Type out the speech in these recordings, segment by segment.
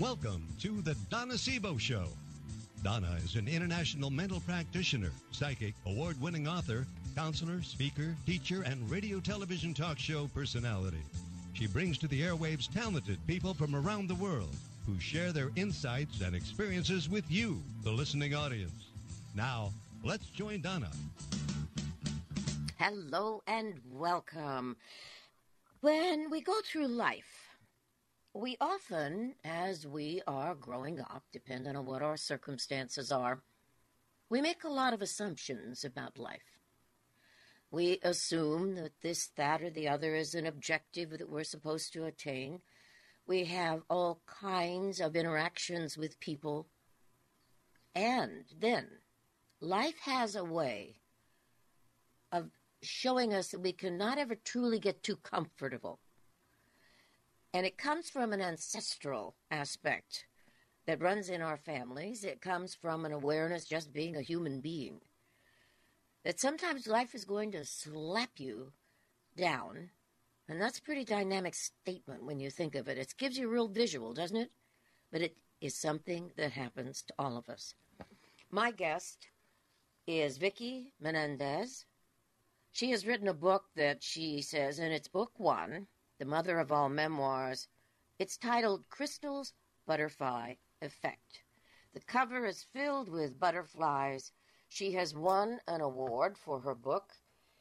Welcome to the Donna Sebo Show. Donna is an international mental practitioner, psychic, award-winning author, counselor, speaker, teacher, and radio television talk show personality. She brings to the airwaves talented people from around the world who share their insights and experiences with you, the listening audience. Now, let's join Donna. Hello and welcome. When we go through life, we often, as we are growing up, depending on what our circumstances are, we make a lot of assumptions about life. We assume that this, that, or the other is an objective that we're supposed to attain. We have all kinds of interactions with people. And then life has a way of showing us that we cannot ever truly get too comfortable. And it comes from an ancestral aspect that runs in our families. It comes from an awareness, just being a human being, that sometimes life is going to slap you down. And that's a pretty dynamic statement when you think of it. It gives you a real visual, doesn't it? But it is something that happens to all of us. My guest is Vicki Menendez. She has written a book that she says, and it's book one, the mother of all memoirs. It's titled Crystal's Butterfly Effect. The cover is filled with butterflies. She has won an award for her book,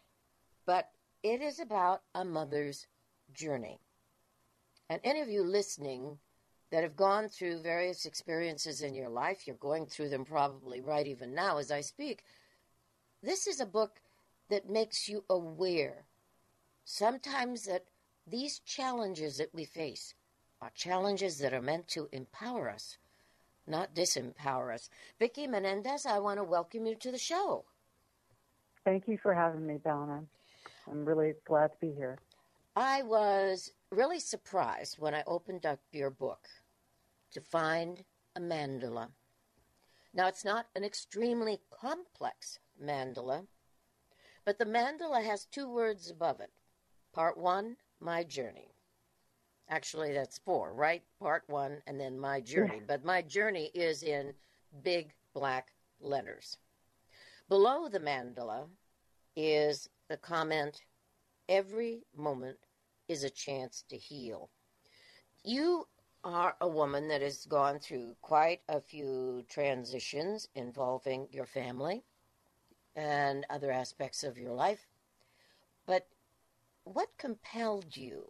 but it is about a mother's journey. And any of you listening that have gone through various experiences in your life, you're going through them probably right even now as I speak, this is a book that makes you aware sometimes that these challenges that we face are challenges that are meant to empower us, not disempower us. Vicki Menendez, I want to welcome you to the show. Thank you for having me, Donna. I'm really glad to be here. I was really surprised when I opened up your book to find a mandala. Now, it's not an extremely complex mandala, but the mandala has two words above it. Part one, my journey. Actually, that's four, right? Part one, and then my journey. Yeah. But my journey is in big black letters. Below the mandala is the comment, every moment is a chance to heal. You are a woman that has gone through quite a few transitions involving your family and other aspects of your life. But what compelled you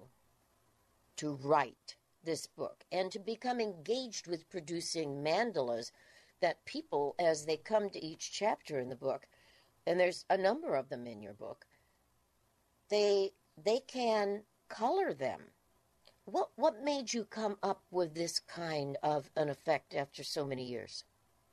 to write this book and to become engaged with producing mandalas that people, as they come to each chapter in the book, and there's a number of them in your book, they can color them? What made you come up with this kind of an effect after so many years?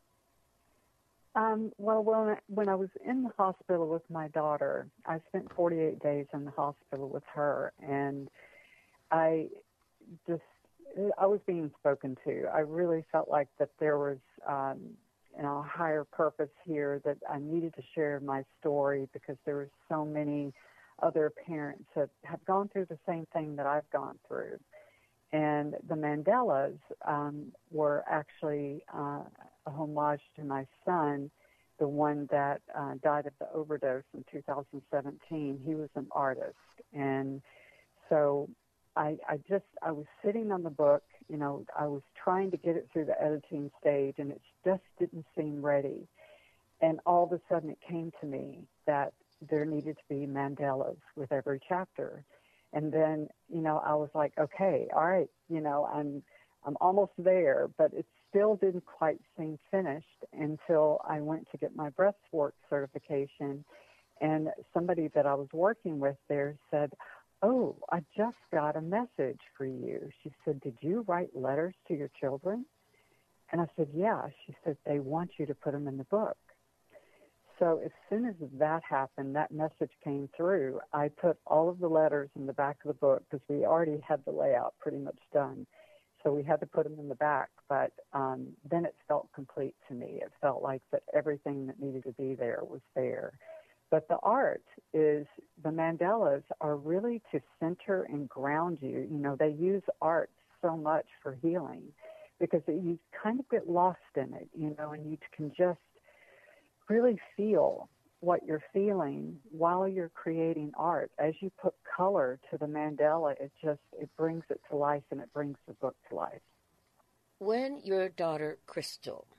Well, when I was in the hospital with my daughter, I spent 48 days in the hospital with her, and I was being spoken to. I really felt like that there was, a higher purpose here, that I needed to share my story because there were so many other parents that have gone through the same thing that I've gone through. And the mandalas were actually a homage to my son, the one that died of the overdose in 2017. He was an artist. And so I was sitting on the book, I was trying to get it through the editing stage, and it just didn't seem ready. And all of a sudden it came to me that there needed to be mandalas with every chapter. And then, I was like, okay, all right, I'm almost there, but it still didn't quite seem finished until I went to get my breathwork certification. And somebody that I was working with there said, oh, I just got a message for you. She said, did you write letters to your children? And I said, yeah. She said, they want you to put them in the book. So as soon as that happened, that message came through, I put all of the letters in the back of the book because we already had the layout pretty much done. So we had to put them in the back, but then it felt complete to me. It felt like that everything that needed to be there was there. But the art is, the mandalas are really to center and ground you. They use art so much for healing, because you kind of get lost in it, and you can just really feel what you're feeling while you're creating art. As you put color to the mandala, it brings it to life, and it brings the book to life. When your daughter Crystal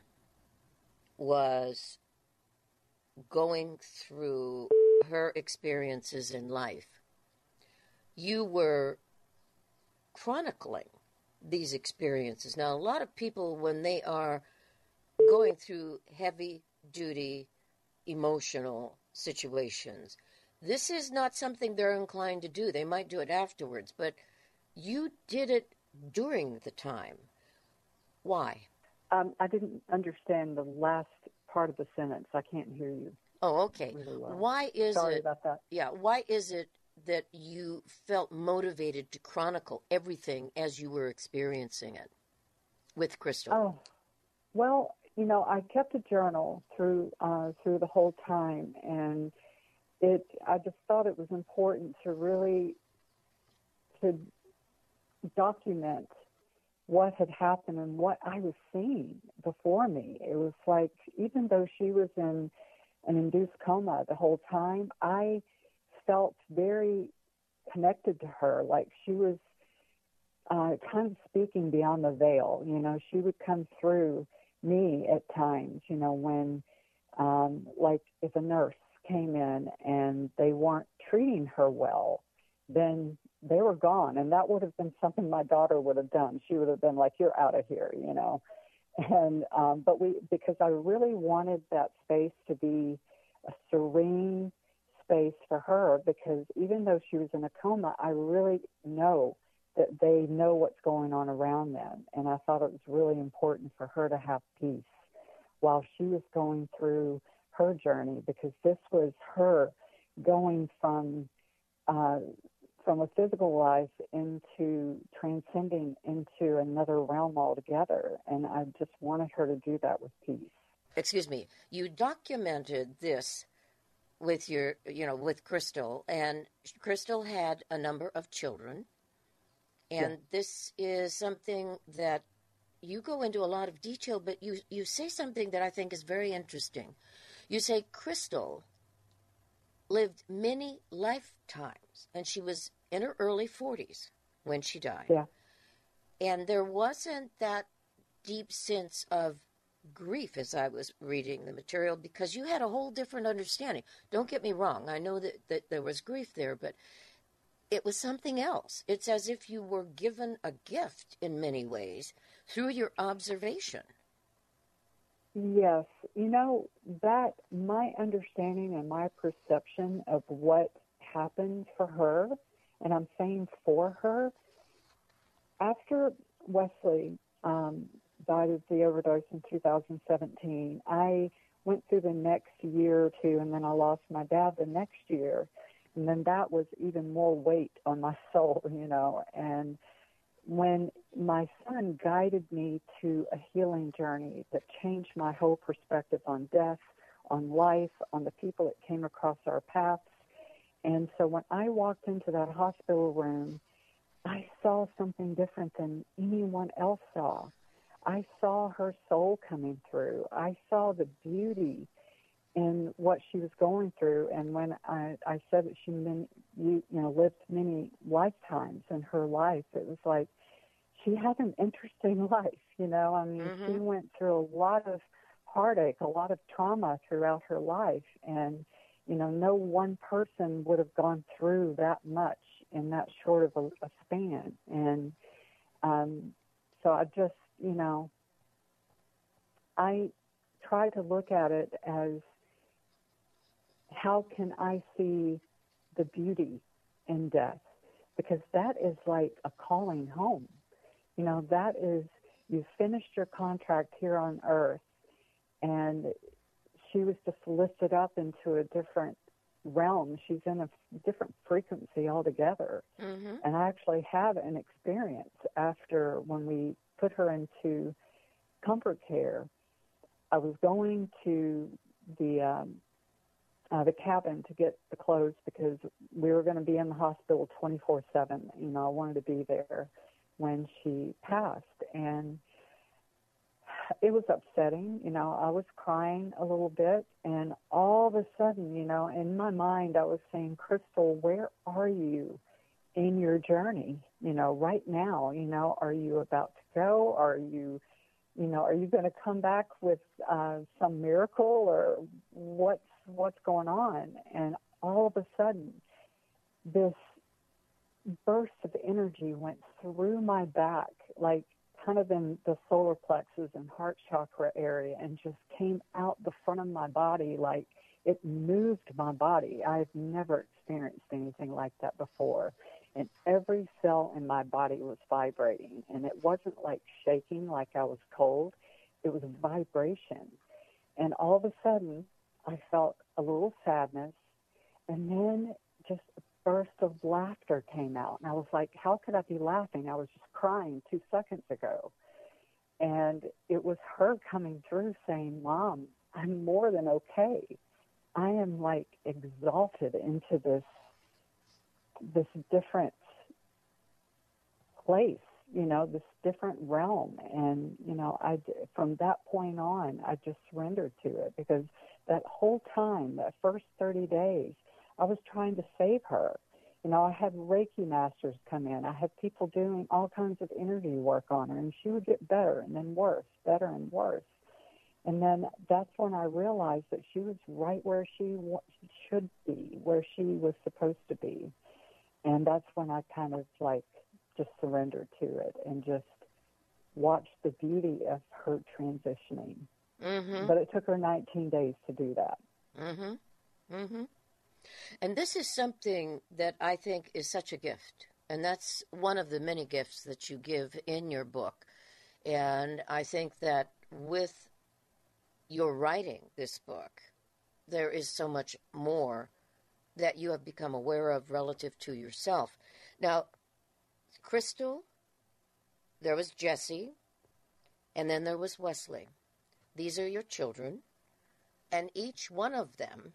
was going through her experiences in life, you were chronicling these experiences. Now, a lot of people, when they are going through heavy-duty emotional situations, this is not something they're inclined to do. They might do it afterwards, but you did it during the time. Why? I didn't understand the last part of the sentence. I can't hear you. Oh, okay. Really well. Why is Sorry it? about that. Yeah. Why is it that you felt motivated to chronicle everything as you were experiencing it with Crystal? Oh, well, I kept a journal through the whole time, and I just thought it was important to document what had happened and what I was seeing before me. It was like, even though she was in an induced coma the whole time, I felt very connected to her, like she was kind of speaking beyond the veil. She would come through me at times, when, like if a nurse came in and they weren't treating her well, then they were gone. And that would have been something my daughter would have done. She would have been like, "You're out of here," And, because I really wanted that space to be a serene space for her, because even though she was in a coma, I really know that they know what's going on around them. And I thought it was really important for her to have peace while she was going through her journey, because this was her going from a physical life into transcending into another realm altogether. And I just wanted her to do that with peace. Excuse me. You documented this with with Crystal, and Crystal had a number of children. And This is something that you go into a lot of detail, but you say something that I think is very interesting. You say Crystal lived many lifetimes, and she was in her early 40s when she died. Yeah. And there wasn't that deep sense of grief as I was reading the material, because you had a whole different understanding. Don't get me wrong. I know that there was grief there, but it was something else. It's as if you were given a gift in many ways through your observation. Yes. That my understanding and my perception of what happened for her, and I'm saying for her, after Wesley died of the overdose in 2017, I went through the next year or two, and then I lost my dad the next year. And then that was even more weight on my soul, And when my son guided me to a healing journey that changed my whole perspective on death, on life, on the people that came across our paths. And so when I walked into that hospital room, I saw something different than anyone else saw. I saw her soul coming through. I saw the beauty in what she was going through. And when I said that she lived many lifetimes in her life, it was like she had an interesting life. She went through a lot of heartache, a lot of trauma throughout her life. And, no one person would have gone through that much in that short of a span. And so I just, I try to look at it as, how can I see the beauty in death? Because that is like a calling home. That is, you've finished your contract here on earth, and she was just lifted up into a different realm. She's in a different frequency altogether. Mm-hmm. And I actually had an experience after, when we put her into comfort care. I was going to the cabin to get the clothes, because we were going to be in the hospital 24/7. I wanted to be there when she passed. And it was upsetting. I was crying a little bit, and all of a sudden, in my mind, I was saying, Crystal, where are you in your journey? Right now, are you about to go? Are you going to come back with some miracle, or what's going on? And all of a sudden, this burst of energy went through my back, like kind of in the solar plexus and heart chakra area, and just came out the front of my body, like it moved my body. I've never experienced anything like that before. And every cell in my body was vibrating. And it wasn't like shaking, like I was cold. It was vibration. And all of a sudden, I felt a little sadness. And then just a burst of laughter came out. And I was like, how could I be laughing? I was just crying 2 seconds ago. And it was her coming through saying, Mom, I'm more than okay. I am like exalted into this different place, this different realm. And, from that point on, I just surrendered to it, because that whole time, that first 30 days, I was trying to save her. I had Reiki masters come in. I had people doing all kinds of energy work on her, and she would get better and then worse, better and worse. And then that's when I realized that she was right where she should be, where she was supposed to be. And that's when I kind of like just surrendered to it and just watched the beauty of her transitioning. Mm-hmm. But it took her 19 days to do that. Mm-hmm. Mm-hmm. And this is something that I think is such a gift. And that's one of the many gifts that you give in your book. And I think that with your writing this book, there is so much more that you have become aware of relative to yourself. Now, Crystal, there was Jesse, and then there was Wesley. These are your children, and each one of them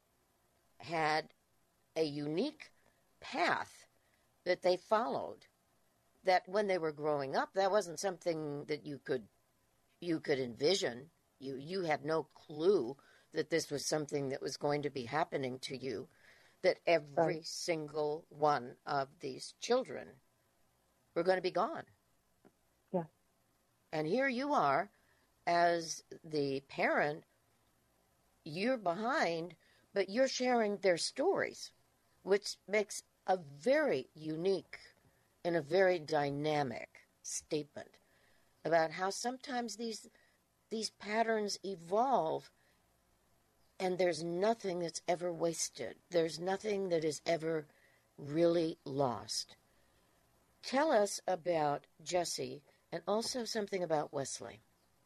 had a unique path that they followed, that when they were growing up, that wasn't something that you could envision. You had no clue that this was something that was going to be happening to you, that every single one of these children were going to be gone. Yeah. And here you are, as the parent, you're behind, but you're sharing their stories, which makes a very unique and a very dynamic statement about how sometimes these patterns evolve, and there's nothing that's ever wasted. There's nothing that is ever really lost. Tell us about Jesse and also something about Wesley.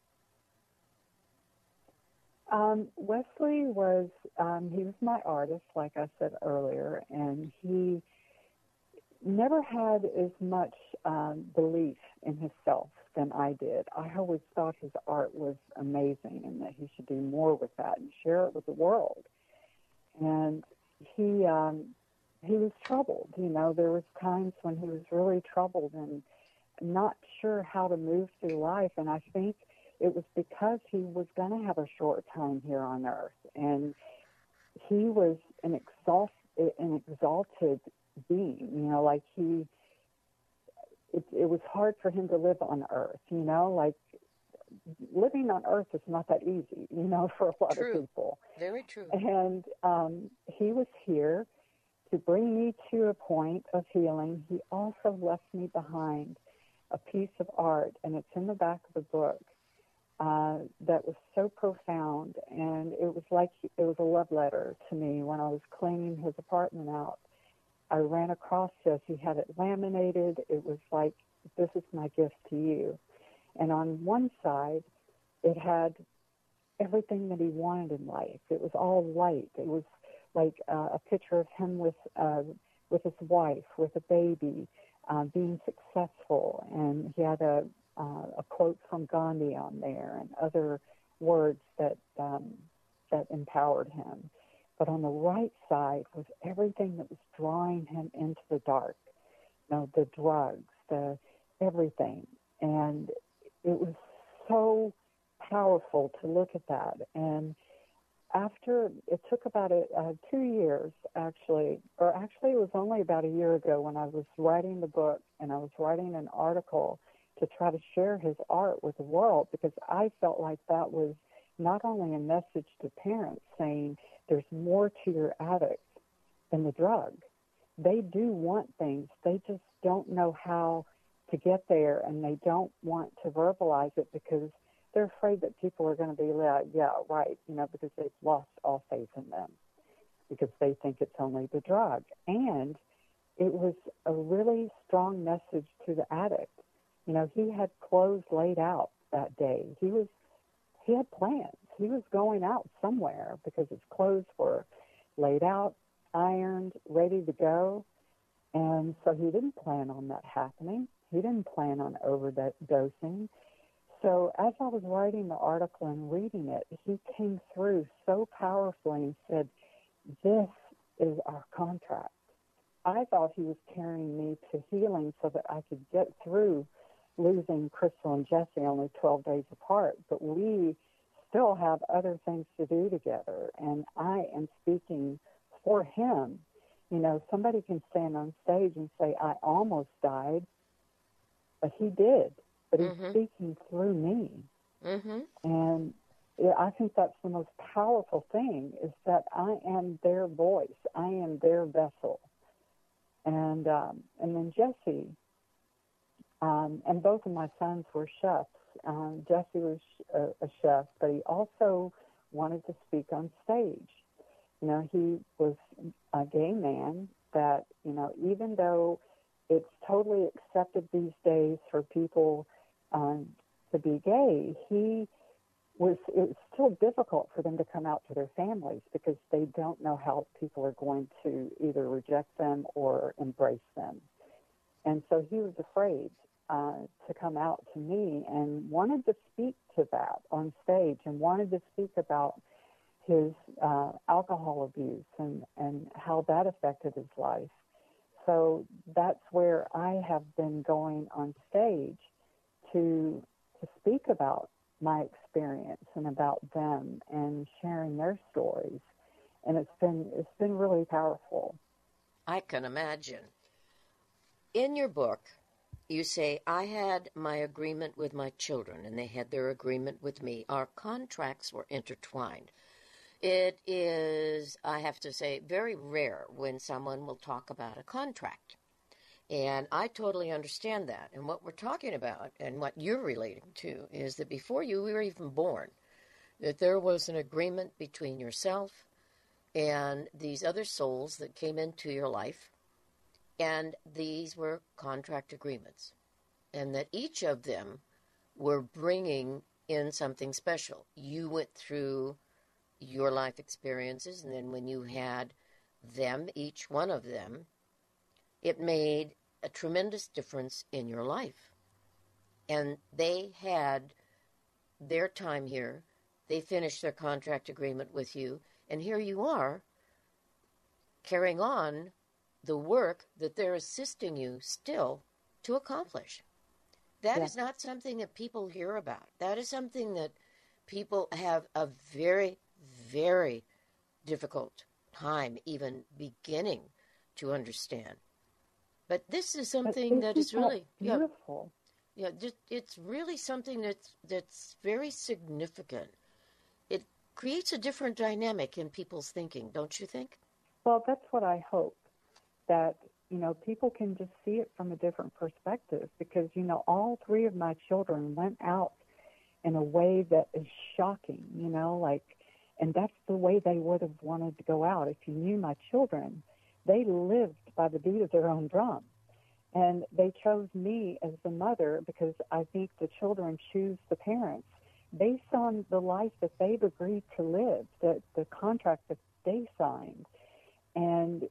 Wesley was, he was my artist, like I said earlier, and he never had as much belief in himself than I did. I always thought his art was amazing and that he should do more with that and share it with the world. And he was troubled. There was times when he was really troubled and not sure how to move through life. And I think it was because he was going to have a short time here on earth. And he was an exalted being, like it was hard for him to live on earth, like living on earth is not that easy, for a lot True. of people. Very true. And he was here to bring me to a point of healing. He also left me behind a piece of art, and it's in the back of the book, that was so profound, and it was like it was a love letter to me. When I was cleaning his apartment out, I ran across this. He had it laminated. It was like, this is my gift to you. And on one side, it had everything that he wanted in life. It was all light. It was like a picture of him with his wife, with a baby, being successful. And he had a quote from Gandhi on there and other words that empowered him. But on the right side was everything that was drawing him into the dark, the drugs, the everything. And it was so powerful to look at that. And after it took about 2 years, actually it was only about a year ago when I was writing the book and I was writing an article to try to share his art with the world, because I felt like that was not only a message to parents saying there's more to your addict than the drug. They do want things. They just don't know how to get there, and they don't want to verbalize it because they're afraid that people are going to be like, yeah, right, because they've lost all faith in them because they think it's only the drug. And it was a really strong message to the addict. He had clothes laid out that day. He had plans. He was going out somewhere because his clothes were laid out, ironed, ready to go. And so he didn't plan on that happening. He didn't plan on overdosing. So as I was writing the article and reading it, he came through so powerfully and said, this is our contract. I thought he was carrying me to healing so that I could get through losing Crystal and Jesse only 12 days apart. But we still have other things to do together. And I am speaking for him. Somebody can stand on stage and say, I almost died, but he did. But he's speaking through me. Mm-hmm. And I think that's the most powerful thing, is that I am their voice. I am their vessel. And then Jesse, and both of my sons were chefs. Jesse was a chef, but he also wanted to speak on stage. He was a gay man that, even though it's totally accepted these days for people to be gay, it was still difficult for them to come out to their families because they don't know how people are going to either reject them or embrace them. And so he was afraid to come out to me and wanted to speak to that on stage and wanted to speak about his alcohol abuse and how that affected his life. So that's where I have been going on stage to speak about my experience and about them and sharing their stories. And it's been really powerful. I can imagine. In your book, you say, I had my agreement with my children, and they had their agreement with me. Our contracts were intertwined. It is, I have to say, very rare when someone will talk about a contract. And I totally understand that. And what we're talking about and what you're relating to is that before you were even born, that there was an agreement between yourself and these other souls that came into your life. And these were contract agreements. And that each of them were bringing in something special. You went through your life experiences, and then when you had them, each one of them, it made a tremendous difference in your life. And they had their time here. They finished their contract agreement with you, and here you are carrying on the work that they're assisting you still to accomplish. That is not something that people hear about. That is something that people have a very, very difficult time even beginning to understand. But this is something that is really beautiful. It's really something that's very significant. It creates a different dynamic in people's thinking, don't you think? Well, that's what I hope, that people can just see it from a different perspective, because all three of my children went out in a way that is shocking, and that's the way they would have wanted to go out. If you knew my children, they lived by the beat of their own drum. And they chose me as the mother because I think the children choose the parents based on the life that they've agreed to live, the contract that they signed. And,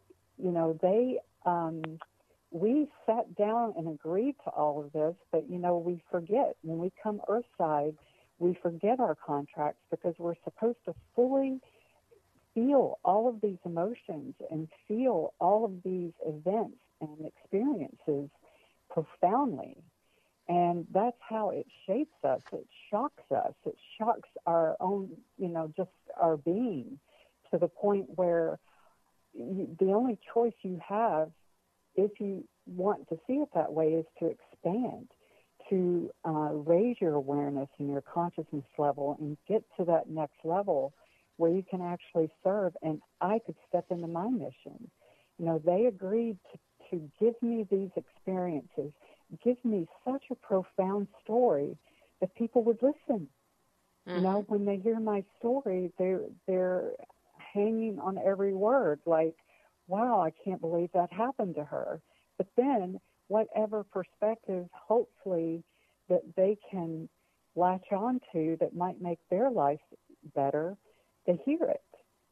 we sat down and agreed to all of this, but, we forget. When we come earthside, we forget our contracts because we're supposed to fully feel all of these emotions and feel all of these events and experiences profoundly. And And that's how it shapes us. It shocks us. It shocks our own, just our being, to the point where the only choice you have, if you want to see it that way, is to expand, to raise your awareness and your consciousness level and get to that next level where you can actually serve. And I could step into my mission. They agreed to give me these experiences, give me such a profound story that people would listen. Mm-hmm. When they hear my story, they're hanging on every word, like, wow, I can't believe that happened to her. But then whatever perspective, hopefully, that they can latch on to that might make their life better, they hear it.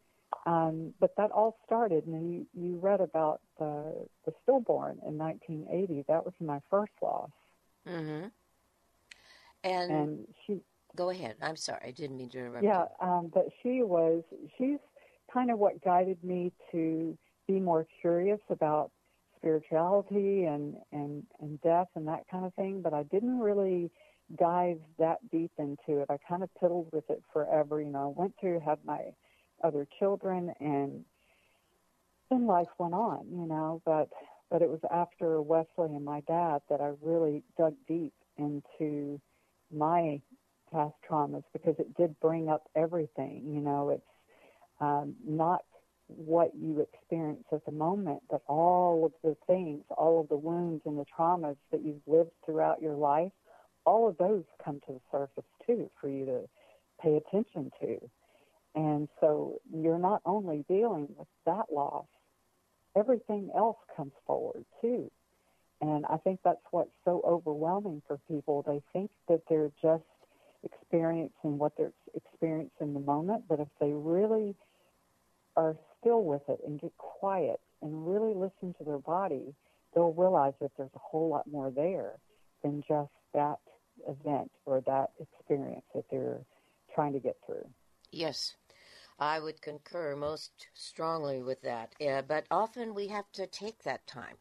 But that all started, and you read about the stillborn in 1980. That was my first loss. Mm-hmm. And she... Go ahead. I'm sorry. I didn't mean to interrupt you. But she's kind of what guided me to be more curious about spirituality and death and that kind of thing. But I didn't really dive that deep into it. I kind of piddled with it forever. I went through, had my other children, and then life went on, but it was after Wesley and my dad that I really dug deep into my past traumas, because it did bring up everything. It's not what you experience at the moment, but all of the things, all of the wounds and the traumas that you've lived throughout your life, all of those come to the surface too for you to pay attention to. And so you're not only dealing with that loss, everything else comes forward too. And I think that's what's so overwhelming for people. They think that they're just experiencing what they're experiencing in the moment, but if they really are still with it and get quiet and really listen to their body, they'll realize that there's a whole lot more there than just that event or that experience that they're trying to get through. Yes, I would concur most strongly with that. But often we have to take that time.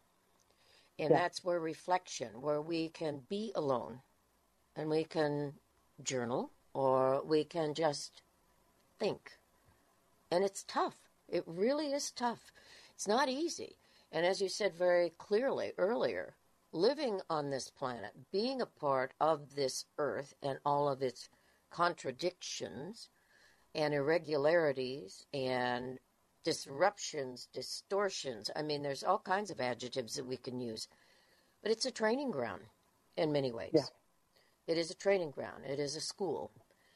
And that's where reflection, where we can be alone and we can journal or we can just think. And it's tough. It really is tough. It's not easy. And as you said very clearly earlier, living on this planet, being a part of this earth and all of its contradictions and irregularities and disruptions, distortions. I mean, there's all kinds of adjectives that we can use. But it's a training ground in many ways. Yeah. It is a training ground. It is a school.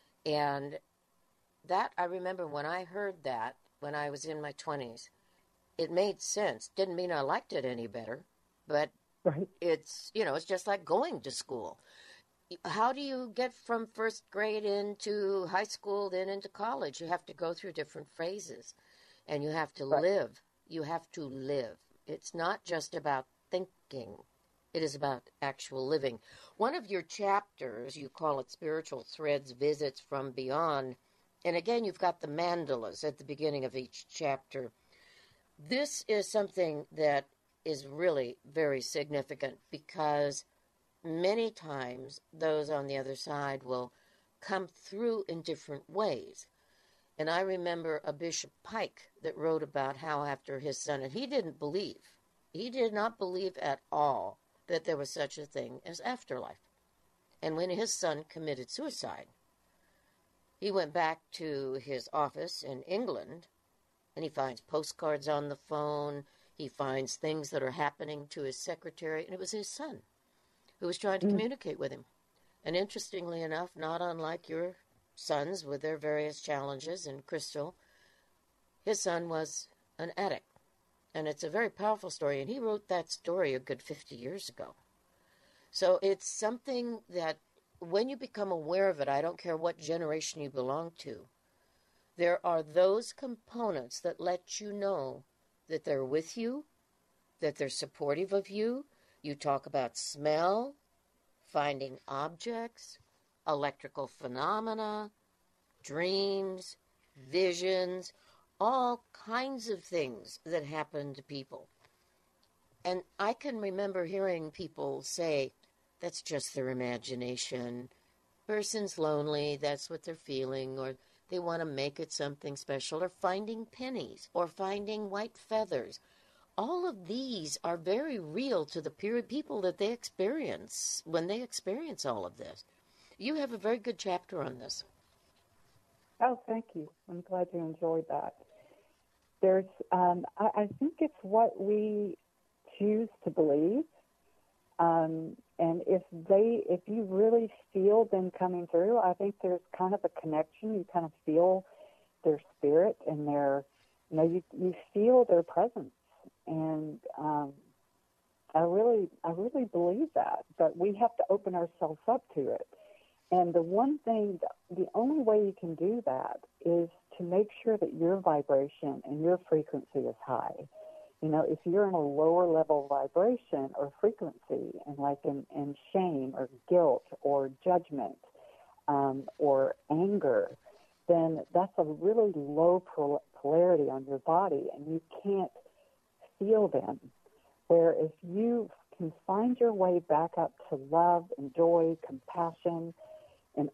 And that, I remember when I heard that, when I was in my 20s, it made sense. Didn't mean I liked it any better, but right. It's, it's just like going to school. How do you get from first grade into high school, then into college? You have to go through different phases, and you have to live. You have to live. It's not just about thinking. It is about actual living. One of your chapters, you call it Spiritual Threads, Visits from Beyond. And again, you've got the mandalas at the beginning of each chapter. This is something that is really very significant because many times those on the other side will come through in different ways. And I remember a Bishop Pike that wrote about how after his son, and he did not believe at all that there was such a thing as afterlife. And when his son committed suicide, he went back to his office in England, and he finds postcards on the phone. He finds things that are happening to his secretary, and it was his son who was trying to communicate with him. And interestingly enough, not unlike your sons with their various challenges, and Crystal, his son was an addict. And it's a very powerful story, and he wrote that story a good 50 years ago. So it's something that when you become aware of it, I don't care what generation you belong to, there are those components that let you know that they're with you, that they're supportive of you. You talk about smell, finding objects, electrical phenomena, dreams, visions, all kinds of things that happen to people. And I can remember hearing people say that's just their imagination. Person's lonely, that's what they're feeling, or they want to make it something special, or finding pennies, or finding white feathers. All of these are very real to the people that they experience when they experience all of this. You have a very good chapter on this. Oh, thank you. I'm glad you enjoyed that. There's, I think it's what we choose to believe. And if you really feel them coming through, I think there's kind of a connection. You kind of feel their spirit and you feel their presence. And I really believe that. But we have to open ourselves up to it. And the only way you can do that is to make sure that your vibration and your frequency is high. You know, if you're in a lower level vibration or frequency, and like in shame or guilt or judgment or anger, then that's a really low polarity on your body, and you can't feel them. Where if you can find your way back up to love and joy, compassion, and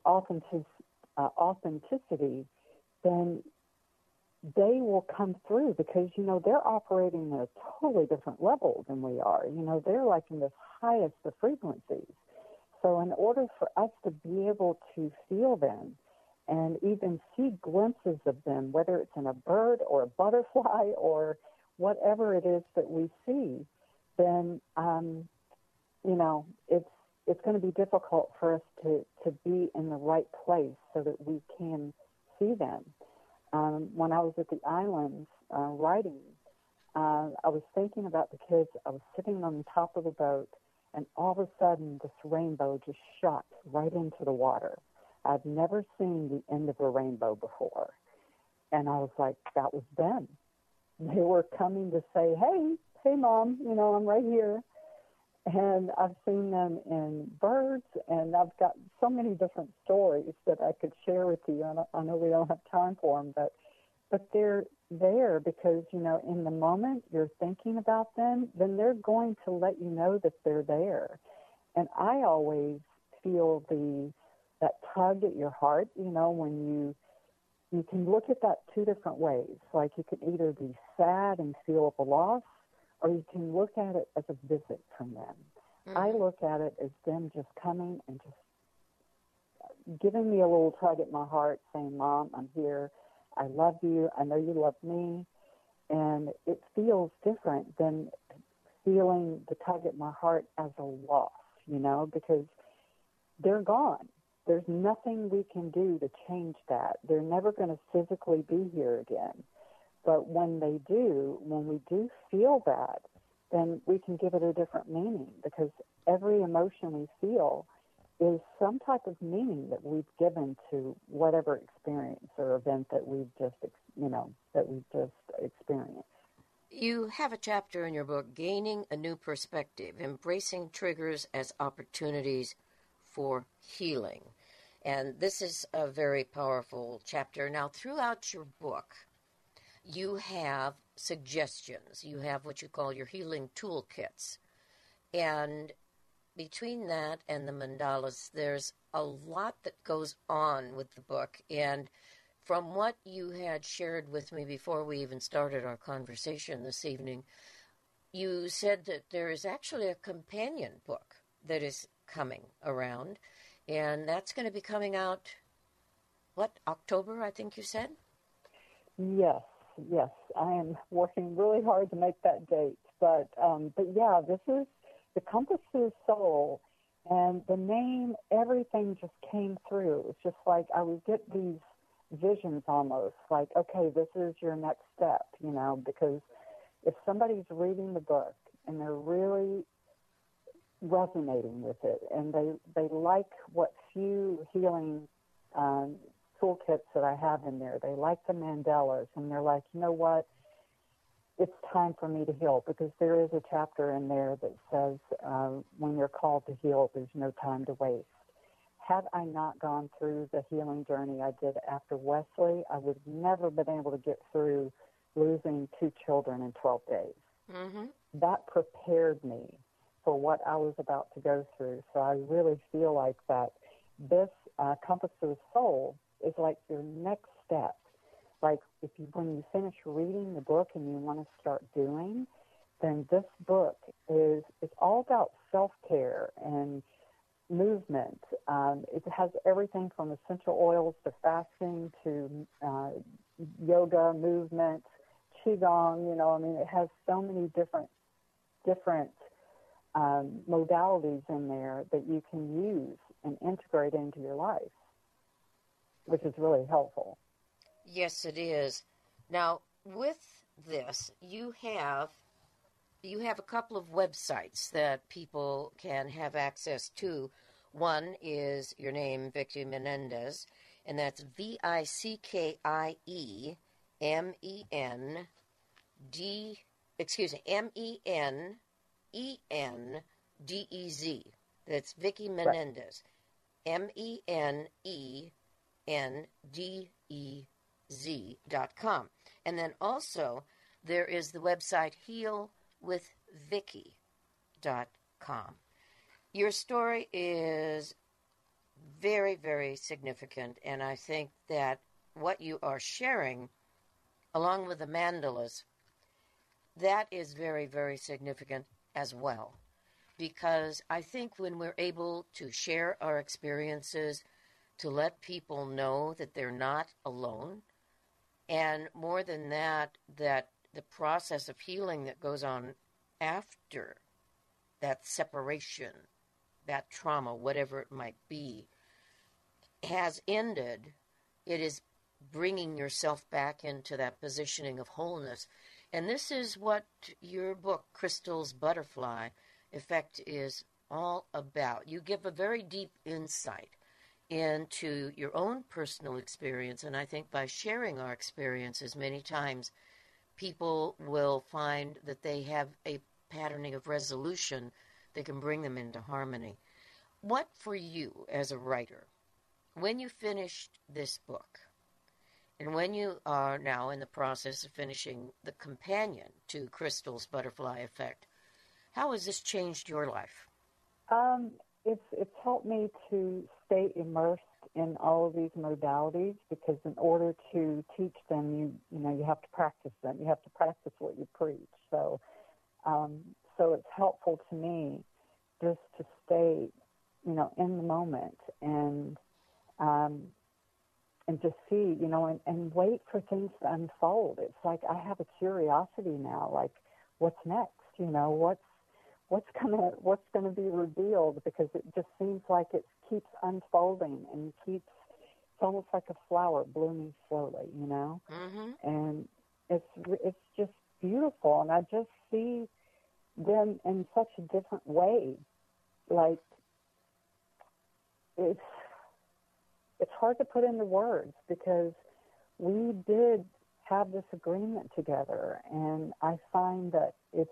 authenticity, then they will come through, because, you know, they're operating at a totally different level than we are. You know, they're like in the highest of frequencies. So in order for us to be able to feel them and even see glimpses of them, whether it's in a bird or a butterfly or whatever it is that we see, then, you know, it's going to be difficult for us to be in the right place so that we can see them. When I was at the islands writing, I was thinking about the kids. I was sitting on the top of the boat, and all of a sudden this rainbow just shot right into the water. I've never seen the end of a rainbow before. And I was like, that was them. They were coming to say, hey, Mom, you know, I'm right here. And I've seen them in birds, and I've got so many different stories that I could share with you. I know we don't have time for them, but they're there because, you know, in the moment you're thinking about them, then they're going to let you know that they're there. And I always feel that tug at your heart, you know, when you can look at that two different ways. Like you can either be sad and feel the loss, or you can look at it as a visit from them. Mm-hmm. I look at it as them just coming and just giving me a little tug at my heart, saying, Mom, I'm here. I love you. I know you love me. And it feels different than feeling the tug at my heart as a loss, you know, because they're gone. There's nothing we can do to change that. They're never going to physically be here again. But when we do feel that, then we can give it a different meaning, because every emotion we feel is some type of meaning that we've given to whatever experience or event that we've just experienced. You have a chapter in your book, Gaining a New Perspective, Embracing Triggers as Opportunities for Healing. And this is a very powerful chapter. Now, throughout your book, you have suggestions. You have what you call your healing toolkits. And between that and the mandalas, there's a lot that goes on with the book. And from what you had shared with me before we even started our conversation this evening, you said that there is actually a companion book that is coming around. And that's going to be coming out, October, I think you said? Yes, I am working really hard to make that date. But yeah, this is The Compass to the Soul, and the name, everything just came through. It's just like I would get these visions almost, like, okay, this is your next step, you know, because if somebody's reading the book and they're really resonating with it, and they like what few healing toolkits that I have in there. They like the mandalas, and they're like, you know what? It's time for me to heal, because there is a chapter in there that says when you're called to heal, there's no time to waste. Had I not gone through the healing journey I did after Wesley, I would have never been able to get through losing 2 children in 12 days. Mm-hmm. That prepared me for what I was about to go through. So I really feel like that this Compass of the Soul is like your next step. Like when you finish reading the book and you want to start doing, then this book it's all about self-care and movement. It has everything from essential oils to fasting to yoga, movement, qigong. It has so many different modalities in there that you can use and integrate into your life, which is really helpful. Yes, it is. Now, with this, you have a couple of websites that people can have access to. One is your name, Vickie Menendez, and that's MENENDEZ. That's Vickie Menendez. MENENDEZ.com. And then also there is the website healwithvickie.com. Your story is very, very significant, and I think that what you are sharing, along with the mandalas, that is very, very significant as well. Because I think when we're able to share our experiences, to let people know that they're not alone, and more than that, that the process of healing that goes on after that separation, that trauma, whatever it might be, has ended, it is bringing yourself back into that positioning of wholeness. And this is what your book, Crystal's Butterfly Effect, is all about. You give a very deep insight into your own personal experience, and I think by sharing our experiences many times, people will find that they have a patterning of resolution that can bring them into harmony. What for you as a writer, when you finished this book, and when you are now in the process of finishing the companion to Crystal's Butterfly Effect, how has this changed your life? It's helped me to stay immersed in all of these modalities, because in order to teach them, you have to practice them. You have to practice what you preach. So it's helpful to me just to stay, in the moment and just see, and wait for things to unfold. It's like I have a curiosity now, like what's next? What's gonna be revealed, because it just seems like it keeps unfolding and it's almost like a flower blooming slowly, Mm-hmm. And it's just beautiful, and I just see them in such a different way. Like it's hard to put into words, because we did have this agreement together, and I find that it's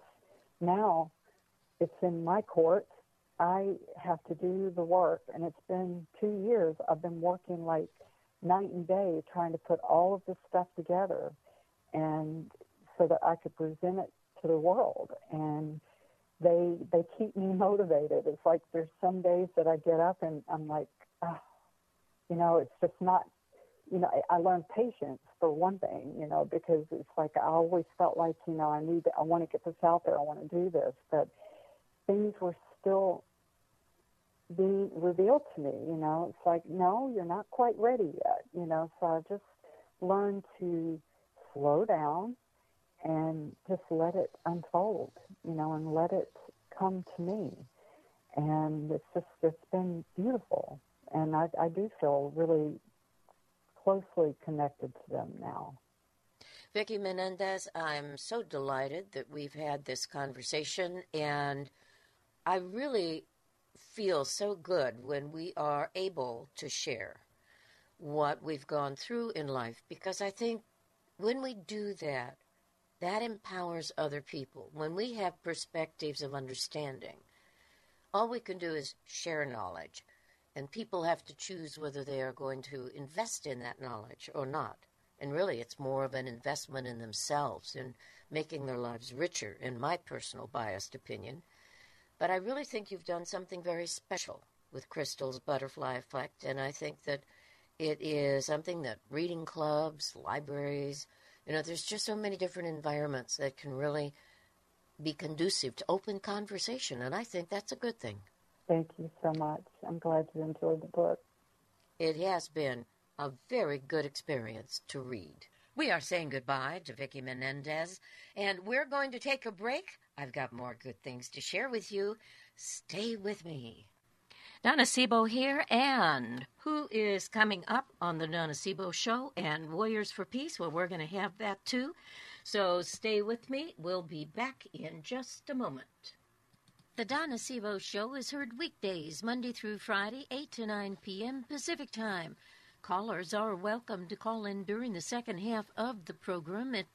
in my court. I have to do the work, and it's been 2 years. I've been working like night and day trying to put all of this stuff together, and so that I could present it to the world. And they keep me motivated. It's like there's some days that I get up and I'm like, it's just not, I learned patience for one thing, because it's like I always felt like, I want to get this out there. I want to do this. But things were still being revealed to me, It's like, no, you're not quite ready yet, So I just learned to slow down and just let it unfold, and let it come to me. And it's been beautiful. And I do feel really closely connected to them now. Vickie Menendez, I'm so delighted that we've had this conversation, and I really feel so good when we are able to share what we've gone through in life, because I think when we do that, that empowers other people. When we have perspectives of understanding, all we can do is share knowledge, and people have to choose whether they are going to invest in that knowledge or not. And really, it's more of an investment in themselves, in making their lives richer, in my personal biased opinion, But I really think you've done something very special with Crystal's Butterfly Effect, and I think that it is something that reading clubs, libraries, there's just so many different environments that can really be conducive to open conversation, and I think that's a good thing. Thank you so much. I'm glad you enjoyed the book. It has been a very good experience to read. We are saying goodbye to Vicki Menendez, and we're going to take a break. I've got more good things to share with you. Stay with me. Donna Sebo here, and who is coming up on the Donna Sebo Show and Warriors for Peace? Well, we're going to have that too. So stay with me. We'll be back in just a moment. The Donna Sebo Show is heard weekdays, Monday through Friday, 8 to 9 p.m. Pacific Time. Callers are welcome to call in during the second half of the program at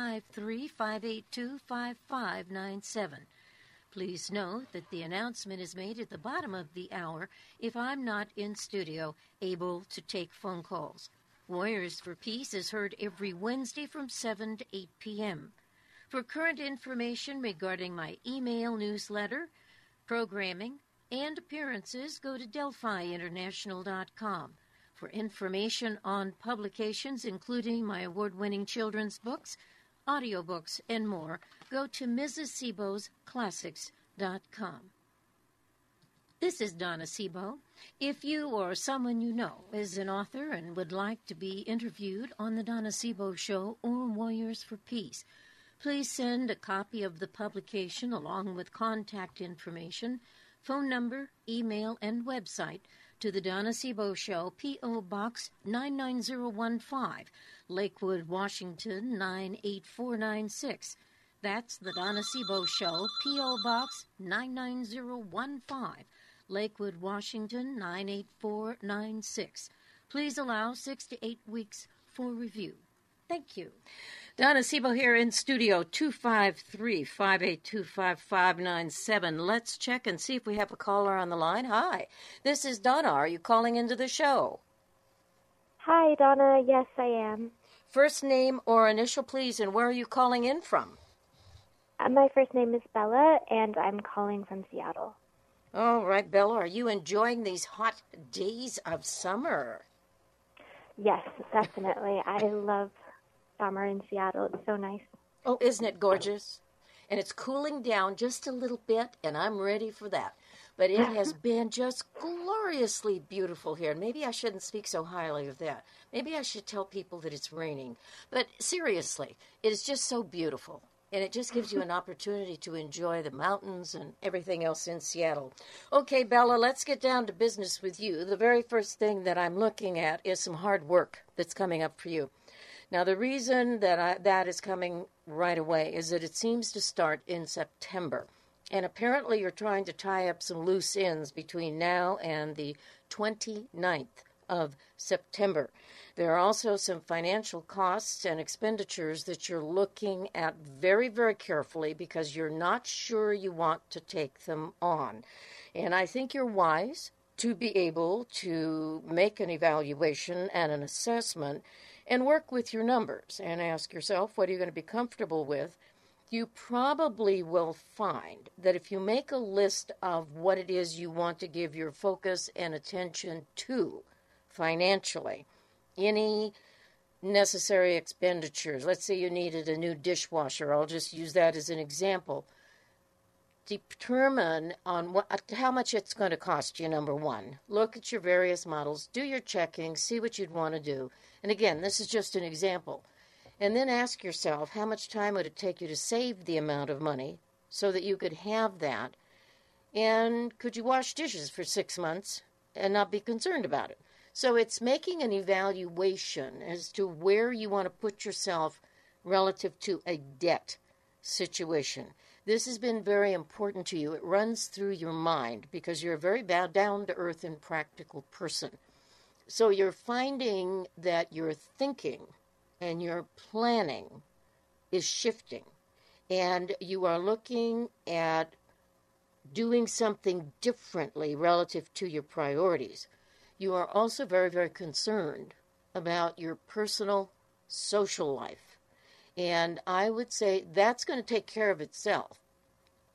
253-582-5597. Please note that the announcement is made at the bottom of the hour if I'm not in studio able to take phone calls. Warriors for Peace is heard every Wednesday from 7 to 8 p.m. For current information regarding my email newsletter, programming, and appearances, go to DelphiInternational.com. For information on publications, including my award-winning children's books, audiobooks, and more, go to MrsSebosClassics.com. This is Donna Sebo. If you or someone you know is an author and would like to be interviewed on the Donna Sebo Show or Warriors for Peace, please send a copy of the publication along with contact information, phone number, email, and website to the Donna Sebo Show, P.O. Box 99015, Lakewood, Washington 98496. That's the Donna Sebo Show, P.O. Box 99015, Lakewood, Washington 98496. Please allow 6 to 8 weeks for review. Thank you. Donna Sebo here in studio, 253-582-5597. Let's check and see if we have a caller on the line. Hi, this is Donna. Are you calling into the show? Hi, Donna. Yes, I am. First name or initial, please, and where are you calling in from? My first name is Bella, and I'm calling from Seattle. All right, Bella, are you enjoying these hot days of summer? Yes, definitely. I love summer in Seattle. It's so nice. Oh, isn't it gorgeous? And it's cooling down just a little bit, and I'm ready for that. But it has been just gloriously beautiful here. And maybe I shouldn't speak so highly of that. Maybe I should tell people that it's raining. But seriously, it is just so beautiful. And it just gives you an opportunity to enjoy the mountains and everything else in Seattle. Okay, Bella, let's get down to business with you. The very first thing that I'm looking at is some hard work that's coming up for you. Now, the reason that that is coming right away is that it seems to start in September. And apparently you're trying to tie up some loose ends between now and the 29th of September. There are also some financial costs and expenditures that you're looking at very, very carefully because you're not sure you want to take them on. And I think you're wise to be able to make an evaluation and an assessment and work with your numbers and ask yourself, what are you going to be comfortable with? You probably will find that if you make a list of what it is you want to give your focus and attention to financially, any necessary expenditures, let's say you needed a new dishwasher, I'll just use that as an example, determine on how much it's going to cost you, number one. Look at your various models, do your checking, see what you'd want to do. And again, this is just an example. And then ask yourself, how much time would it take you to save the amount of money so that you could have that? And could you wash dishes for 6 months and not be concerned about it? So it's making an evaluation as to where you want to put yourself relative to a debt situation. This has been very important to you. It runs through your mind because you're a very down-to-earth and practical person. So you're finding that your thinking and your planning is shifting. And you are looking at doing something differently relative to your priorities. You are also very, very concerned about your personal social life. And I would say that's going to take care of itself.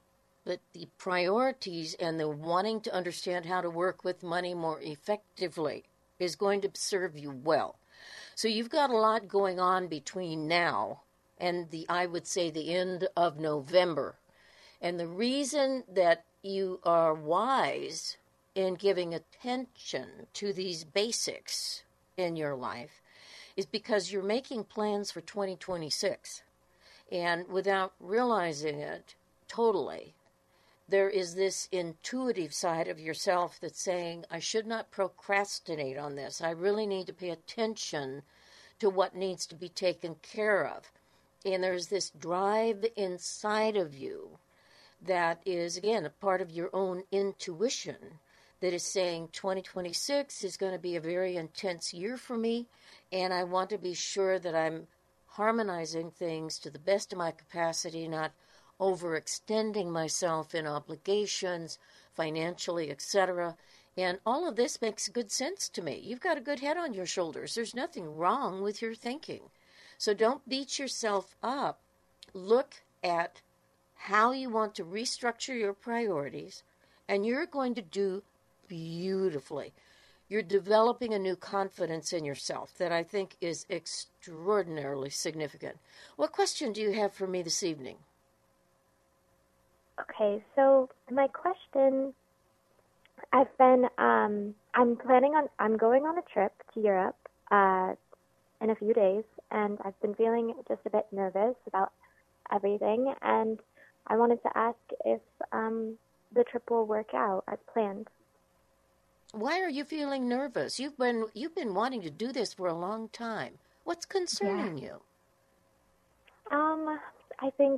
but the priorities and the wanting to understand how to work with money more effectively is going to serve you well. So you've got a lot going on between now and I would say the end of November. And the reason that you are wise in giving attention to these basics in your life is because you're making plans for 2026. And without realizing it totally, there is this intuitive side of yourself that's saying, I should not procrastinate on this. I really need to pay attention to what needs to be taken care of. And there's this drive inside of you that is, again, a part of your own intuition that is saying 2026 is going to be a very intense year for me, and I want to be sure that I'm harmonizing things to the best of my capacity, not overextending myself in obligations, financially, etc. And all of this makes good sense to me. You've got a good head on your shoulders. There's nothing wrong with your thinking. So don't beat yourself up. Look at how you want to restructure your priorities, and you're going to do beautifully. You're developing a new confidence in yourself that I think is extraordinarily significant. What question do you have for me this evening? Okay, so my question, I'm going on a trip to Europe in a few days, and I've been feeling just a bit nervous about everything, and I wanted to ask if the trip will work out as planned. Why are you feeling nervous? You've been wanting to do this for a long time. What's concerning you? I think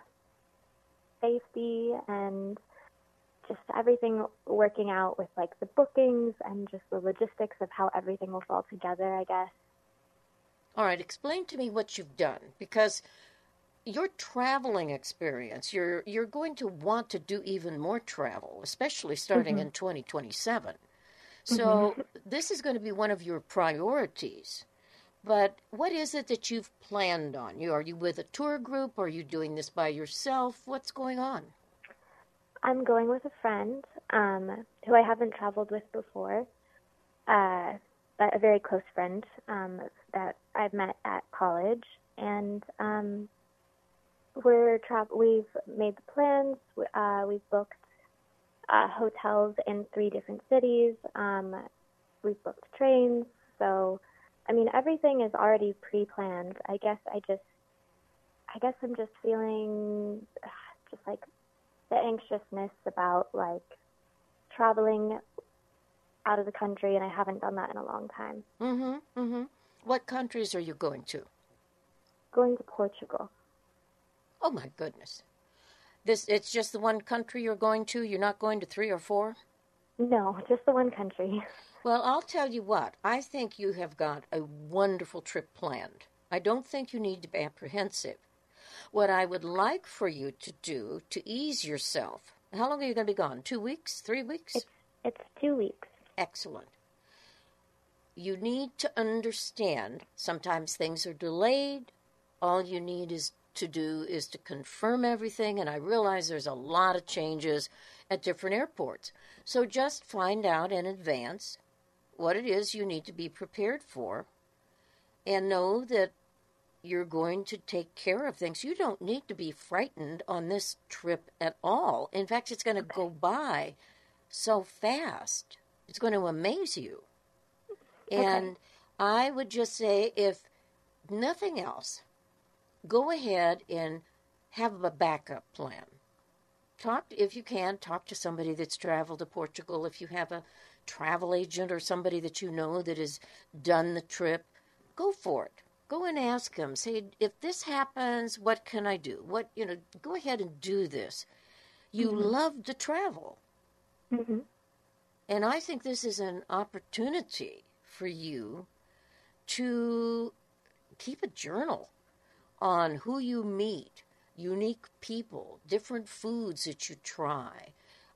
safety and just everything working out with like the bookings and just the logistics of how everything will fall together, I guess. All right, explain to me what you've done, because your traveling experience, you're going to want to do even more travel, especially starting in 2027. So this is going to be one of your priorities. But what is it that you've planned on? Are you with a tour group? Are you doing this by yourself? What's going on? I'm going with a friend who I haven't traveled with before, but a very close friend that I've met at college. And we've made the plans. We've booked hotels in 3 different cities. We've booked trains. So, I mean, everything is already pre-planned. I guess I'm just feeling just like the anxiousness about like traveling out of the country, and I haven't done that in a long time. What countries are you going to? Going to Portugal. Oh my goodness. It's just the one country you're going to? You're not going to 3 or 4? No, just the one country. Well, I'll tell you what. I think you have got a wonderful trip planned. I don't think you need to be apprehensive. What I would like for you to do to ease yourself, how long are you going to be gone? 2 weeks? 3 weeks? It's 2 weeks. Excellent. You need to understand sometimes things are delayed. All you need to do is to confirm everything, and I realize there's a lot of changes at different airports. So just find out in advance what it is you need to be prepared for, and know that you're going to take care of things. You don't need to be frightened on this trip at all. In fact, it's going to go by so fast. It's going to amaze you. And I would just say, if nothing else, go ahead and have a backup plan. If you can, talk to somebody that's traveled to Portugal. If you have a travel agent or somebody that you know that has done the trip, go for it. Go and ask them. Say, if this happens, what can I do? Go ahead and do this. You love to travel. And I think this is an opportunity for you to keep a journal on who you meet, unique people, different foods that you try.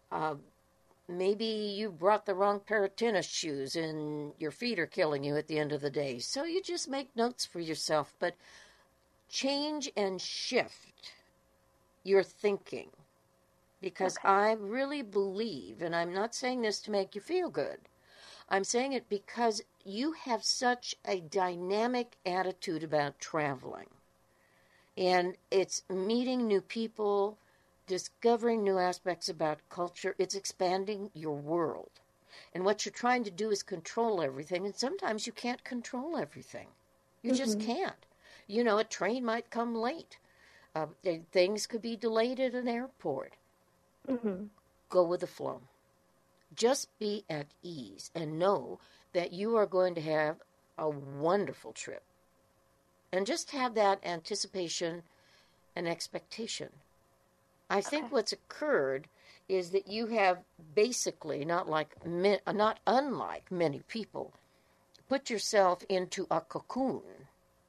Maybe you brought the wrong pair of tennis shoes and your feet are killing you at the end of the day. So you just make notes for yourself, but change and shift your thinking because Okay. I really believe, and I'm not saying this to make you feel good, I'm saying it because you have such a dynamic attitude about traveling. And it's meeting new people, discovering new aspects about culture. It's expanding your world. And what you're trying to do is control everything. And sometimes you can't control everything. You just Mhm. can't. You know, a train might come late. Things could be delayed at an airport. Mhm. Go with the flow. Just be at ease and know that you are going to have a wonderful trip. And just have that anticipation and expectation. I think Okay. what's occurred is that you have basically, not unlike many people, put yourself into a cocoon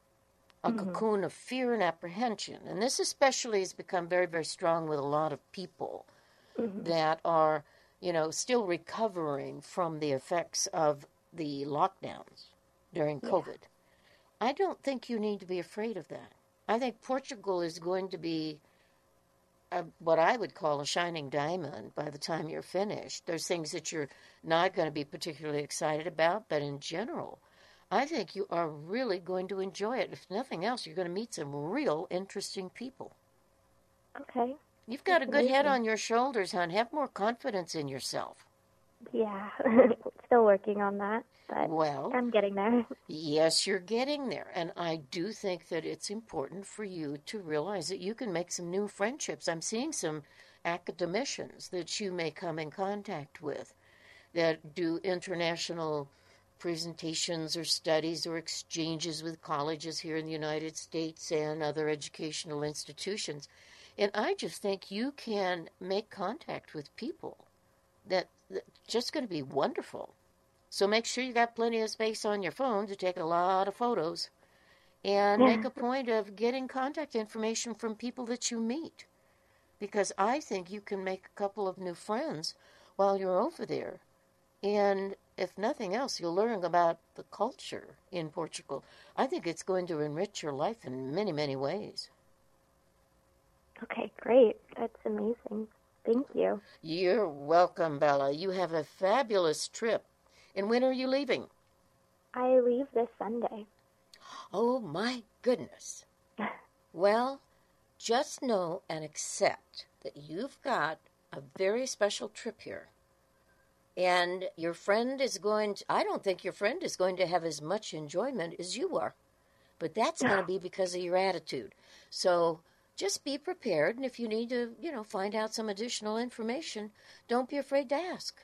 Mhm. of fear and apprehension. And this especially has become very, very strong with a lot of people Mhm. that are, still recovering from the effects of the lockdowns during Yeah. COVID. I don't think you need to be afraid of that. I think Portugal is going to be what I would call a shining diamond by the time you're finished. There's things that you're not going to be particularly excited about, but in general, I think you are really going to enjoy it. If nothing else, you're going to meet some real interesting people. Okay. You've got That's a good head amazing. on your shoulders, hon. Have more confidence in yourself. Yeah. Still working on that, but Well, I'm getting there. yes, you're getting there. And I do think that it's important for you to realize that you can make some new friendships. I'm seeing some academicians that you may come in contact with that do international presentations or studies or exchanges with colleges here in the United States and other educational institutions. And I just think you can make contact with people that's just going to be wonderful. So make sure you got plenty of space on your phone to take a lot of photos and make a point of getting contact information from people that you meet. Because I think you can make a couple of new friends while you're over there. And if nothing else, you'll learn about the culture in Portugal. I think it's going to enrich your life in many, many ways. Okay, great. That's amazing. Thank you. You're welcome, Bella. You have a fabulous trip. And when are you leaving? I leave this Sunday. Oh, my goodness. Well, just know and accept that you've got a very special trip here. And your friend is going to, I don't think your friend is going to have as much enjoyment as you are. But that's going to be because of your attitude. So just be prepared. And if you need to, find out some additional information, don't be afraid to ask.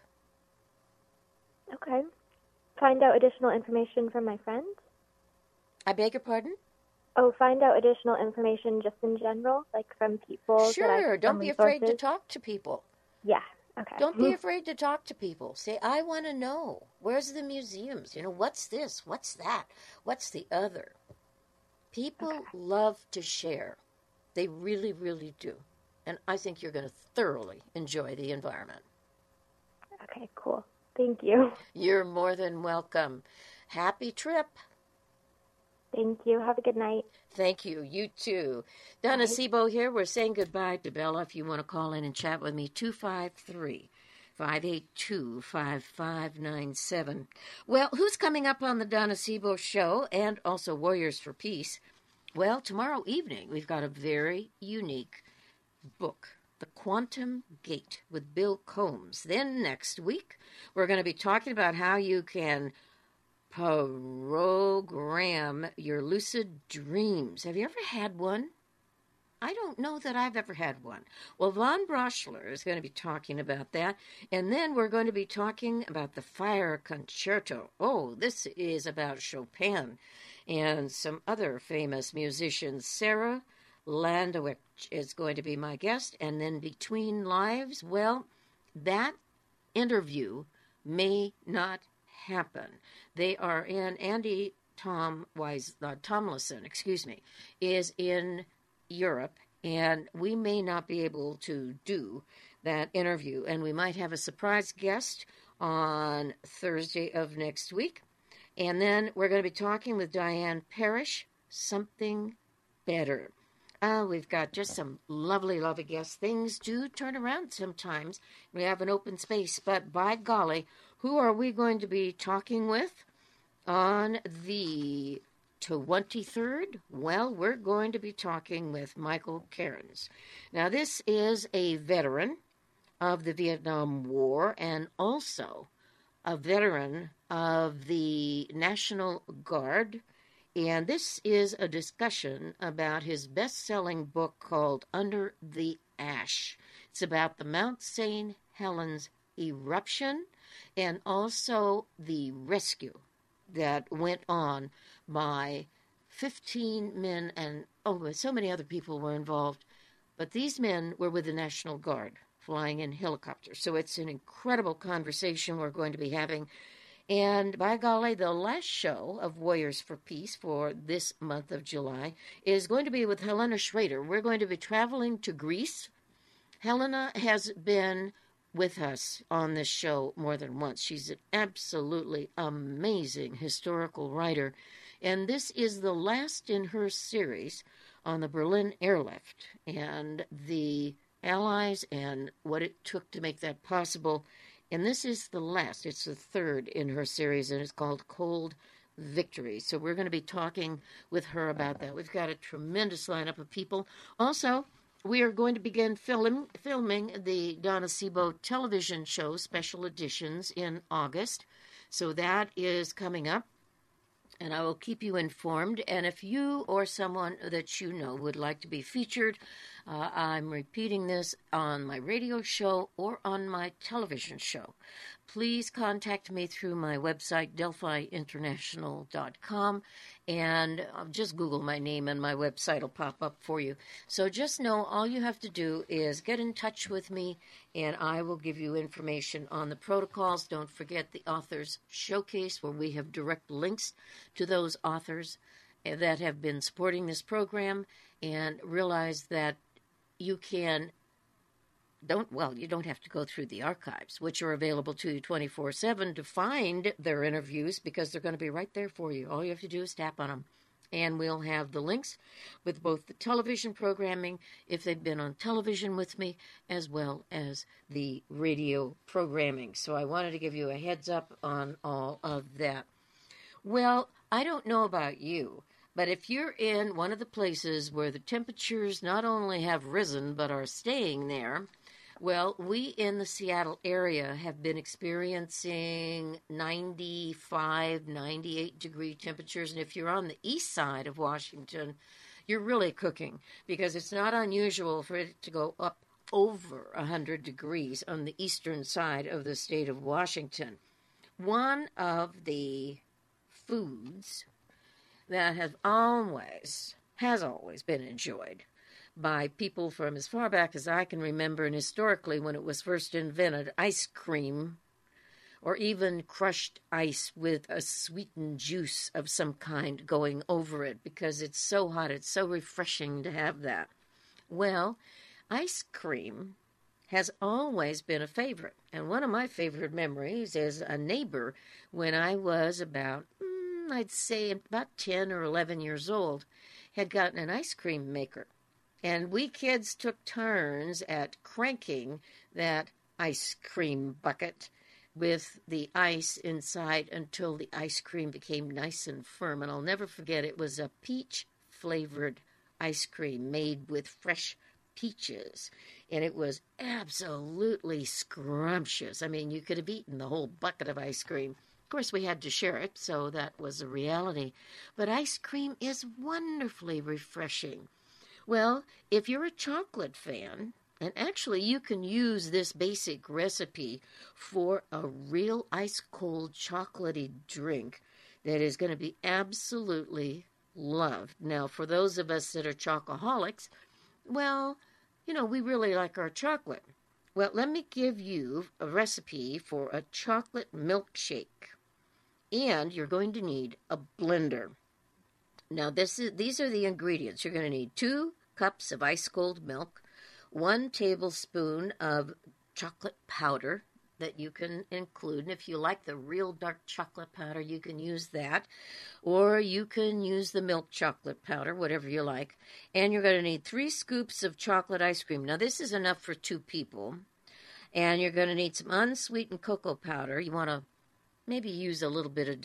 Okay. Find out additional information from my friends? I beg your pardon? Oh, find out additional information just in general, like from people Sure. from Don't be afraid to resources? talk to people. Yeah. Okay. Don't be afraid to talk to people. Say, I want to know. Where's the museums? What's this? What's that? What's the other? People love to share. They really, really do. And I think you're going to thoroughly enjoy the environment. Okay, cool. Thank you. You're more than welcome. Happy trip. Thank you. Have a good night. Thank you. You too. Donna Sebo here. We're saying goodbye to Bella. If you want to call in and chat with me, 253-582-5597. Well, who's coming up on the Donna Sebo show and also Warriors for Peace? Well, tomorrow evening, we've got a very unique book, The Quantum Gate with Bill Combs. Then next week, we're going to be talking about how you can program your lucid dreams. Have you ever had one? I don't know that I've ever had one. Well, Von Broschler is going to be talking about that. And then we're going to be talking about the Fire Concerto. Oh, this is about Chopin and some other famous musicians. Sarah Landowich is going to be my guest. And then Between Lives, well, that interview may not happen. They are in, Andy Tomlinson, is in Europe, and we may not be able to do that interview. And we might have a surprise guest on Thursday of next week. And then we're going to be talking with Diane Parrish, Something Better. We've got just some lovely, lovely guests. Things do turn around sometimes. We have an open space, but by golly, who are we going to be talking with on the 23rd? Well, we're going to be talking with Michael Cairns. Now, this is a veteran of the Vietnam War and also a veteran of the National Guard. And this is a discussion about his best-selling book called Under the Ash. It's about the Mount St. Helens eruption and also the rescue that went on by 15 men, and so many other people were involved. But these men were with the National Guard, flying in helicopters. So it's an incredible conversation we're going to be having. And by golly, the last show of Warriors for Peace for this month of July is going to be with Helena Schrader. We're going to be traveling to Greece. Helena has been with us on this show more than once. She's an absolutely amazing historical writer. And this is the last in her series on the Berlin airlift and the Allies and what it took to make that possible. And this is the last. It's the third in her series, and it's called Cold Victory. So we're going to be talking with her about that. We've got a tremendous lineup of people. Also, we are going to begin filming the Donna Sebo television show, special editions, in August. So that is coming up, and I will keep you informed. And if you or someone that you know would like to be featured, I'm repeating this on my radio show or on my television show. Please contact me through my website, DelphiInternational.com, and just Google my name and my website will pop up for you. So just know all you have to do is get in touch with me, and I will give you information on the protocols. Don't forget the Authors Showcase, where we have direct links to those authors that have been supporting this program, and realize that you don't have to go through the archives, which are available to you 24/7 to find their interviews, because they're going to be right there for you. All you have to do is tap on them. And we'll have the links with both the television programming, if they've been on television with me, as well as the radio programming. So I wanted to give you a heads up on all of that. Well, I don't know about you, but if you're in one of the places where the temperatures not only have risen but are staying there, well, we in the Seattle area have been experiencing 95, 98-degree temperatures. And if you're on the east side of Washington, you're really cooking, because it's not unusual for it to go up over 100 degrees on the eastern side of the state of Washington. One of the foods that has always been enjoyed by people from as far back as I can remember, and historically when it was first invented, ice cream, or even crushed ice with a sweetened juice of some kind going over it, because it's so hot, it's so refreshing to have that. Well, ice cream has always been a favorite, and one of my favorite memories is a neighbor when I was about I'd say about 10 or 11 years old, had gotten an ice cream maker. And we kids took turns at cranking that ice cream bucket with the ice inside until the ice cream became nice and firm. And I'll never forget, it was a peach-flavored ice cream made with fresh peaches. And it was absolutely scrumptious. I mean, you could have eaten the whole bucket of ice cream. Of course, we had to share it, so that was a reality. But ice cream is wonderfully refreshing. Well, if you're a chocolate fan, and actually you can use this basic recipe for a real ice-cold chocolatey drink that is going to be absolutely loved. Now, for those of us that are chocoholics, well, we really like our chocolate. Well, let me give you a recipe for a chocolate milkshake. And you're going to need a blender. Now, these are the ingredients. You're going to need 2 cups of ice-cold milk, 1 tablespoon of chocolate powder, that you can include. And if you like the real dark chocolate powder, you can use that. Or you can use the milk chocolate powder, whatever you like. And you're going to need 3 scoops of chocolate ice cream. Now, this is enough for 2 people. And you're going to need some unsweetened cocoa powder. You want to maybe use a little bit of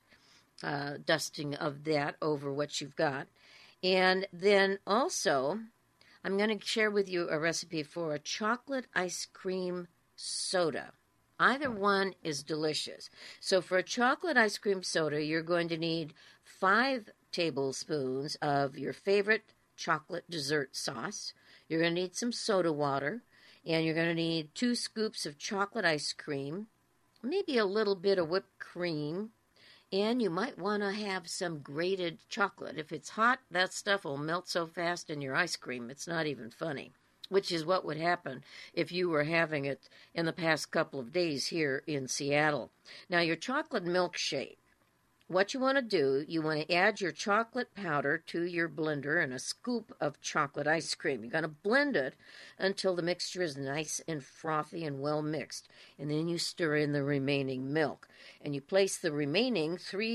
dusting of that over what you've got. And then also, I'm going to share with you a recipe for a chocolate ice cream soda. Either one is delicious. So for a chocolate ice cream soda, you're going to need 5 tablespoons of your favorite chocolate dessert sauce. You're going to need some soda water, and you're going to need 2 scoops of chocolate ice cream, maybe a little bit of whipped cream, and you might want to have some grated chocolate. If it's hot, that stuff will melt so fast in your ice cream, it's not even funny, which is what would happen if you were having it in the past couple of days here in Seattle. Now, your chocolate milkshake, what you want to do, you want to add your chocolate powder to your blender and a scoop of chocolate ice cream. You're going to blend it until the mixture is nice and frothy and well mixed. And then you stir in the remaining milk. And you place the remaining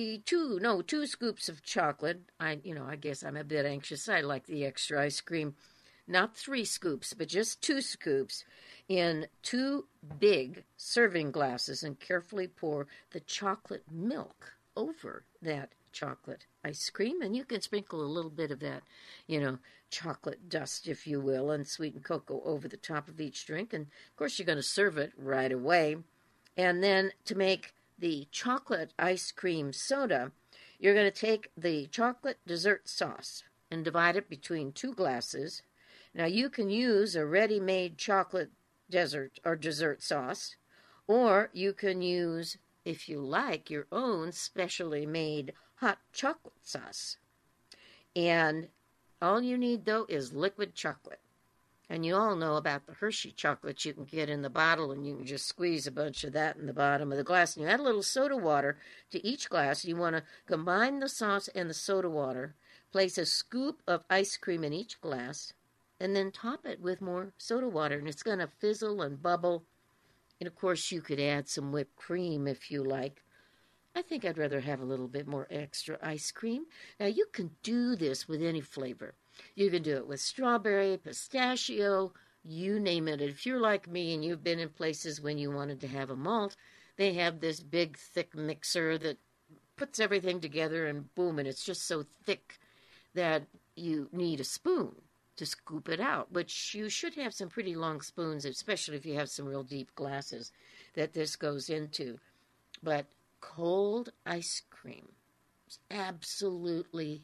2 scoops of chocolate. I guess I'm a bit anxious. I like the extra ice cream. Not 3 scoops, but just 2 scoops in 2 big serving glasses, and carefully pour the chocolate milk over that chocolate ice cream. And you can sprinkle a little bit of that, chocolate dust, if you will, and sweetened cocoa over the top of each drink. And, of course, you're going to serve it right away. And then to make the chocolate ice cream soda, you're going to take the chocolate dessert sauce and divide it between 2 glasses. Now, you can use a ready-made chocolate dessert sauce, or you can use, if you like, your own specially made hot chocolate sauce. And all you need, though, is liquid chocolate. And you all know about the Hershey chocolate you can get in the bottle, and you can just squeeze a bunch of that in the bottom of the glass. And you add a little soda water to each glass. You want to combine the sauce and the soda water, place a scoop of ice cream in each glass, and then top it with more soda water. And it's going to fizzle and bubble. And, of course, you could add some whipped cream if you like. I think I'd rather have a little bit more extra ice cream. Now, you can do this with any flavor. You can do it with strawberry, pistachio, you name it. If you're like me and you've been in places when you wanted to have a malt, they have this big, thick mixer that puts everything together, and boom, and it's just so thick that you need a spoon to scoop it out, which you should have some pretty long spoons, especially if you have some real deep glasses that this goes into. But cold ice cream is absolutely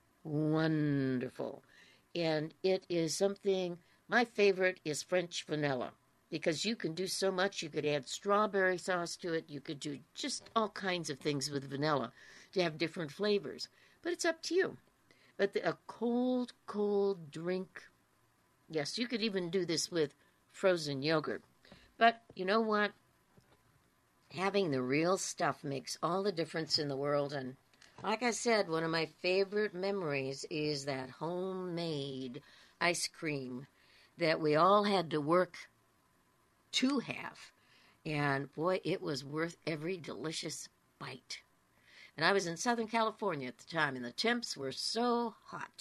wonderful. And it is something, my favorite is French vanilla, because you can do so much. You could add strawberry sauce to it. You could do just all kinds of things with vanilla to have different flavors. But it's up to you. But a cold, cold drink, yes, you could even do this with frozen yogurt. But you know what? Having the real stuff makes all the difference in the world. And like I said, one of my favorite memories is that homemade ice cream that we all had to work to have. And boy, it was worth every delicious bite. And I was in Southern California at the time, and the temps were so hot,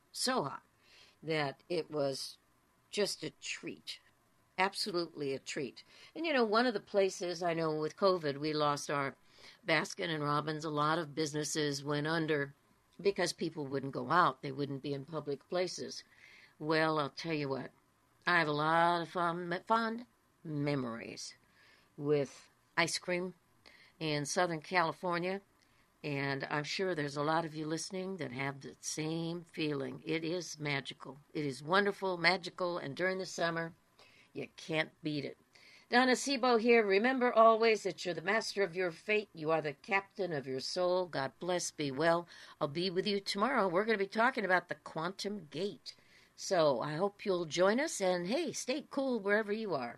that it was just a treat, absolutely a treat. And, one of the places, I know with COVID, we lost our Baskin and Robbins. A lot of businesses went under because people wouldn't go out. They wouldn't be in public places. Well, I'll tell you what, I have a lot of fond memories with ice cream in Southern California. And I'm sure there's a lot of you listening that have the same feeling. It is magical. It is wonderful, magical, and during the summer, you can't beat it. Donna Sebo here. Remember always that you're the master of your fate. You are the captain of your soul. God bless. Be well. I'll be with you tomorrow. We're going to be talking about the quantum gate. So I hope you'll join us. And, hey, stay cool wherever you are.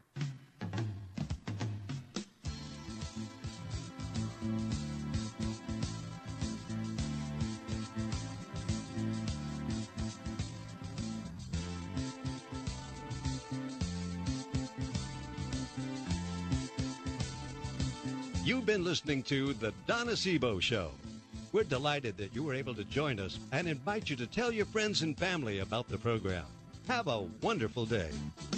You've been listening to The Donna Sebo Show. We're delighted that you were able to join us and invite you to tell your friends and family about the program. Have a wonderful day.